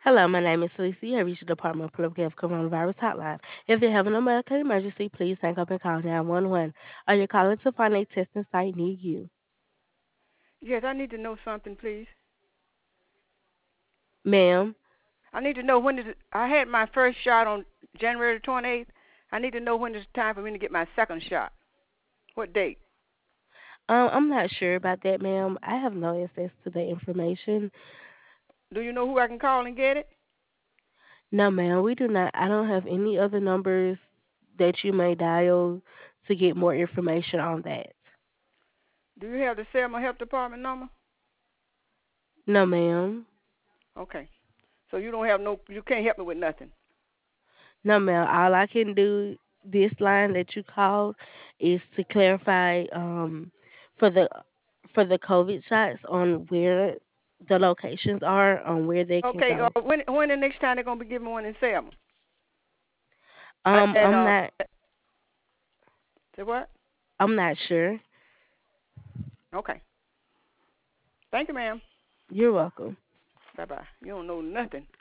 Hello, my name is Felicia. You have reached the Department of Public Health Coronavirus Hotline. If you have an medical emergency, please hang up and call 911. Are you calling to find a testing site near you? Yes, I need to know something, please. Ma'am, I need to know when is it, I had my first shot on January 28th. I need to know when it's time for me to get my second shot. What date? I'm not sure about that, ma'am. I have no access to that information. Do you know who I can call and get it? No, ma'am, we do not. I don't have any other numbers that you may dial to get more information on that. Do you have the Selma Health Department number? No, ma'am. Okay. So you don't have no, you can't help me with nothing. No, ma'am. All I can do this line that you called is to clarify for the for the COVID shots on where the locations are on where they can Okay. go. When the next time they're gonna be giving one in Selma? And I'm not say what? I'm not sure. Okay. Thank you, ma'am. You're welcome. Bye bye. You don't know nothing.